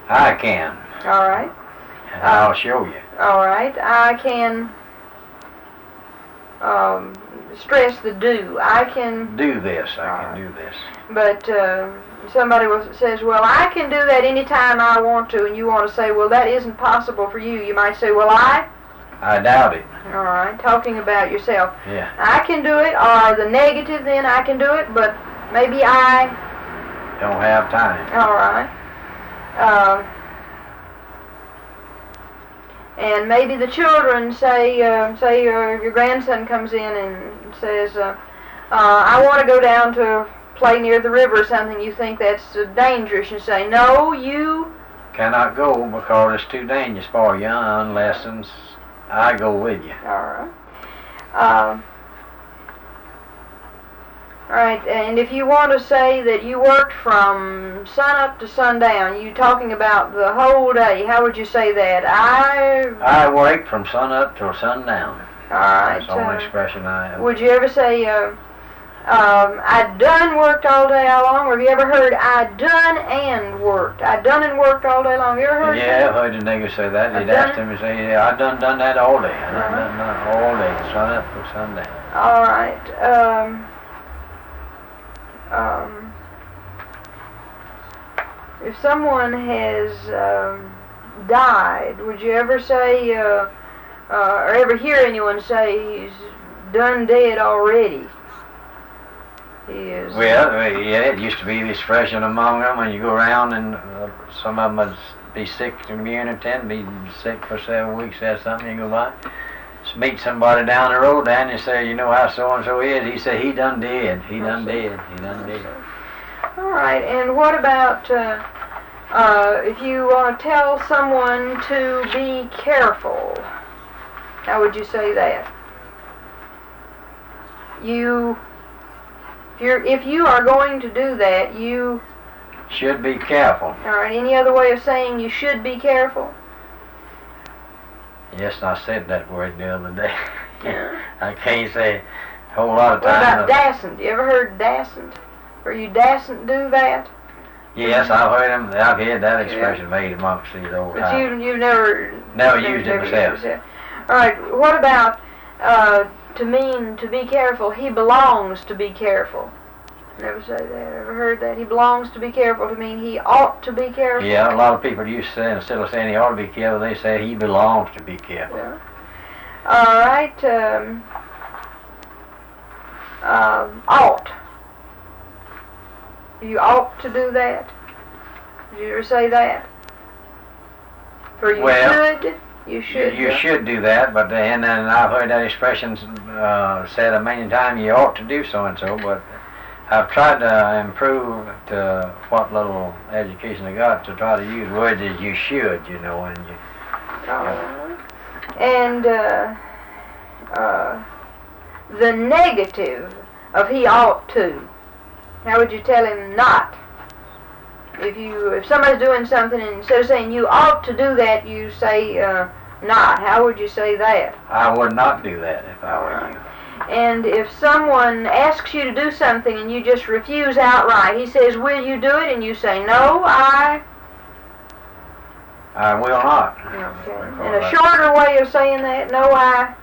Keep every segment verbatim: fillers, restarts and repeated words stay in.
I can. All right. And I'll show you. All right. I can um, stress the do. I can do this. I All can right. do this. But uh, somebody was, says, well, I can do that anytime I want to, and you want to say, well, that isn't possible for you. You might say, well, I? I doubt it. All right. Talking about yourself. Yeah. I can do it, or the negative, then I can do it, but maybe I... Don't have time. All right. Uh, and maybe the children say, uh, say uh, your grandson comes in and says, uh, uh, I want to go down to play near the river or something. You think that's uh, dangerous. You say, no, you... Cannot go because it's too dangerous for you unless I go with you. All right. Uh, all right, and if you want to say that you worked from sun up to sundown, you talking about the whole day, how would you say that? I... I work from sun up till sundown. All right. That's the only uh, expression I have. Would you ever say, uh, um, I done worked all day long, or have you ever heard, I done and worked? I done and worked all day long. You ever heard Yeah, that? I've heard the nigger say that. I He'd done ask him to say, yeah, I done done that all day. I done Uh-huh. done that all day, sun up till sundown. All right. Um, um, if someone has um, died, would you ever say, uh, uh, or ever hear anyone say he's done dead already? He is. Well, uh, yeah, it used to be this expression among them when you go around and uh, some of them would be sick to immunity and be sick for seven weeks or something. You go by, meet somebody down the road and you say, you know how so-and-so is? He said, he done dead. He done dead. He done dead. All right, and what about uh, uh, if you want to tell someone to be careful? How would you say that? You, if you're, if you are going to do that, you should be careful. All right. Any other way of saying you should be careful? Yes, I said that word the other day. Yeah. I can't say a whole lot of What time. about dasn't? You ever heard dasn't? Or you dasn't do that? Yes, I've heard them. I've heard that expression made amongst these old But times. you, you've never... Never used it never myself. used it. All right, what about uh, to mean to be careful? He belongs to be careful. Never say that. Ever heard that? He belongs to be careful to mean he ought to be careful. Yeah, a lot of people used to say, instead of saying he ought to be careful, they say he belongs to be careful. Yeah. All right. Um, um, ought. You ought to do that. Did you ever say that? For you Well, should. You should. You, you should do that, but then and I've heard that expression uh, said a million times. You ought to do so and so, but I've tried to improve to what little education I got to try to use words as you should, you know, and you. Uh, and uh, uh, the negative of he ought to. How would you tell him not? If you if somebody's doing something and instead of saying you ought to do that, you say uh, not. How would you say that? I would not do that if I were you. And if someone asks you to do something and you just refuse outright, he says, will you do it? And you say, no, I... I will not. Okay. And a shorter way of saying that, no, I...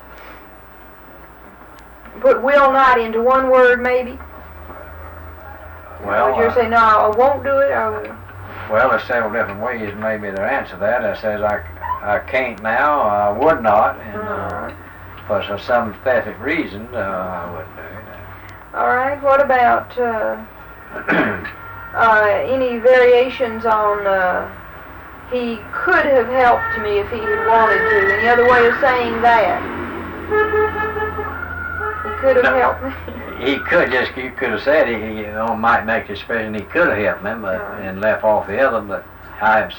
Put will not into one word, maybe. Well, Would you uh, say, no, I won't do it? I will. well, there's several different ways maybe to answer that. I says I, I can't now, I would not, and uh, for some sympathetic reason, uh, I wouldn't do it. All right. What about uh, uh, any variations on uh, he could have helped me if he had wanted to? Any other way of saying that? He could have No. helped me. He could just, you could have said, he, you know, might make the expression he could have helped me, but, and left off the other, but I have